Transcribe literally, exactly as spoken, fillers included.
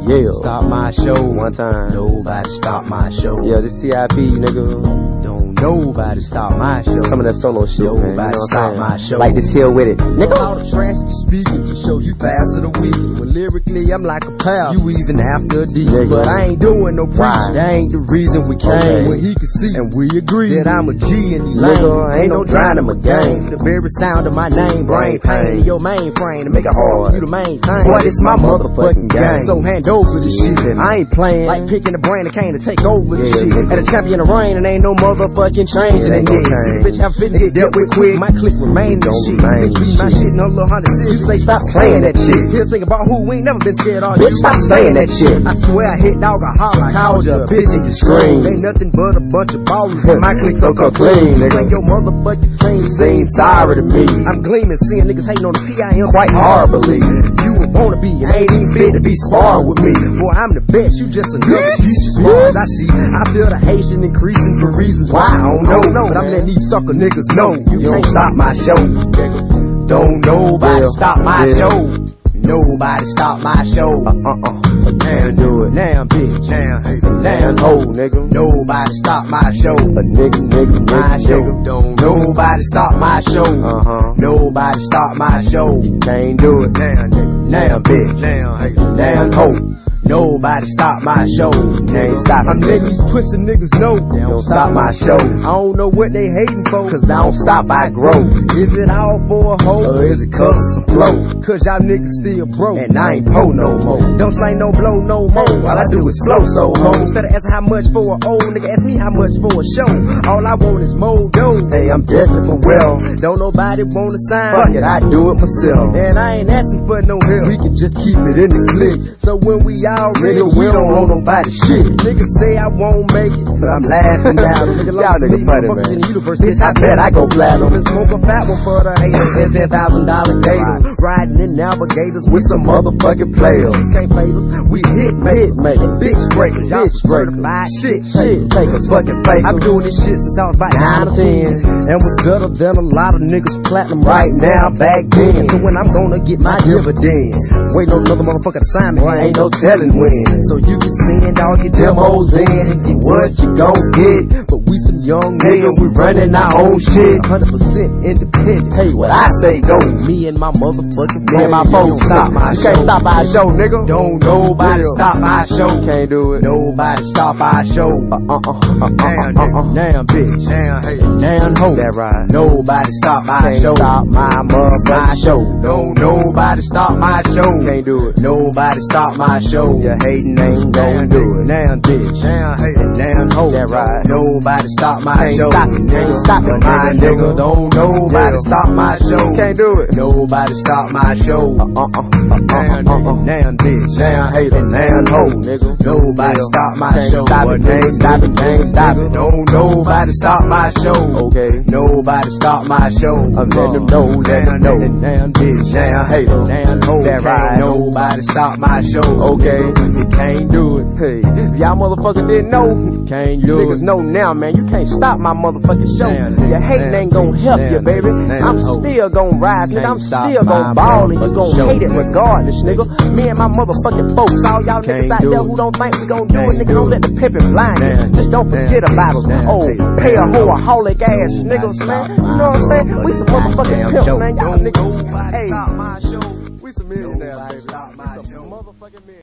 Yeah. Stop my show. One time. Nobody stop my show. Yeah, this T I P, nigga. Don't nobody stop my show. Some of that solo shit, Nobody man. You know stop my show. Like this hill with it, nigga. All the trash you speaking to show you faster the week. When lyrically I'm like a pal, you even after a D. Nigga. But I ain't doing no preaching. Right. That ain't the reason we came. Okay. When he can see and we agree that I'm a G and he lame. Nigga, ain't no trying to my game. The very sound of my name, brain pain in your mainframe to make it hard for you to maintain. Boy, this my motherfucking game. So hand over the shit. I ain't playing like picking the brain of cane to take over the Yeah, shit. nigga. At a champion of rain and ain't no motherfucking change in Yeah, it. ain't no change. Bitch, have fitness get dealt with quick. My click remain the Don't shit. remain Bitch, beat my shit. shit in a little hundred city. You say stop playing that shit. Here's think about who we ain't never been scared of. Bitch, stop saying that shit. I swear I hit dog a holler. I called you a bitch and you scream. Ain't nothing but a bunch of ballers in my click so come clean. nigga. When your motherfucking team Seem sorry to me. I'm gleaming, seeing niggas hating on the P I M Quite hard, believe. You would wanna be, and ain't even fit to be sparring with me. Boy, I'm the best, you just another Yes, piece as far as yes. I see. I feel the Haitian increasing for reasons why I don't know. know, But I'm man. letting these sucker niggas know. You, You can't don't stop my show, nigga. Don't nobody Yeah, stop my yeah. show. Nobody stop my show. Uh-uh. Now do it, now bitch, now hate it, now Damn hoe, nigga. nobody stop my show. A nigga, nigga, My nigga, show, nigga. don't nobody stop my show. Uh-huh. Nobody stop my show. Can't do it. Now nigga, now bitch, now hate it, now hoe. Nobody stop my show. They ain't stopping, I'm letting these pussy niggas know they Don't stop my show. I don't know what they hating for, Cause I don't stop, I grow. Is it all for a hoe? Or is it cause of some flow? Cause y'all niggas still broke. And I ain't po no more. Don't slang no blow no more. All I do is flow so home. Instead of asking how much for a old nigga, ask me how much for a show. All I want is more dough. Hey, I'm destined for well. Don't nobody wanna sign. Fuck it, I do it myself. And I ain't asking for no help. We can just keep it in the click. So when we all ready, Nigga, we don't want nobody shit. Niggas say I won't make it, but I'm laughing now. Nigga, Y'all niggas funny, motherfuckers in man. the universe. Bitch, I bet I go platinum. Let's smoke a fat one for the haters and ten thousand dollar gators. Riding in navigators with some motherfucking players. We can't fade us, we hit makers. Hit makers. And bitch breakers. Y'all Bitch some breakers. certified shit. Shit. Take us fucking fake. I've been doing this shit since I was about nine or ten. And was better than a lot of niggas platinum right now back then. So when I'm gonna get my dividend, waiting on another motherfucker to sign me. Boy, ain't no telling when. So you can send all your demos in and get what you gon' get. But we some young niggas, we running our own shit. one hundred percent independent. Hey, what I say go. Me and my motherfucking Me and my folks stop my You show. can't stop our show, nigga. Don't nobody Yeah. stop our show. Can't do it. Nobody stop our show. Uh-uh. Uh-uh. Damn, Uh-uh. nigga. Damn, bitch. Damn, hate it. Damn, hoe. That right. Nobody stop my Can't show. stop my motherfucking show. No, nobody stop my show. Can't do it. Nobody stop my show. You hating ain't gon' do it. Damn, bitch. Damn, hate it. Damn, hoe. That right. Nobody stop my Can't show. stop it, nigga. Stop it, my nigga. nigga. Don't nobody Yeah. stop my show. Can't do it. Nobody stop my show. Uh-uh. Damn, Uh-uh. nigga. Damn, bitch. Damn, hate it. Damn, hoe. Nigga. Nobody stop my Can't show. stop it, can't stop it, can't stop it. Don't nobody stop my show. Okay. Nobody stop my show. I'm letting them know, let them Damn, know. nigga, damn bitch, damn hater, damn hoe. That right. Nobody stop my show. Okay. You can't do it. Hey, if y'all motherfuckers didn't know, Can't you do niggas it. know now, man. You can't stop my motherfucking show. Damn, Your hating damn, ain't gonna help damn, you, baby. damn, I'm hoe. still gonna rise, nigga. I'm Can't stop still gonna my ball and you motherfucking gonna show, hate it nigga. regardless, nigga. Me and my motherfucking folks, all y'all Can't niggas out do there it. who don't think we gon' do Can't it, nigga, do don't it. let the pimpin' blind you. Damn, Just don't forget damn, about us. damn, Oh, damn, pay a damn, hoe, a hoe. holic ass niggas, man. You know what I'm saying? We some motherfucking Damn pimps, show. man. Y'all Don't niggas, nobody hey, stop my show. we some millionaires, Nobody baby. stop my We some show. motherfucking millionaires.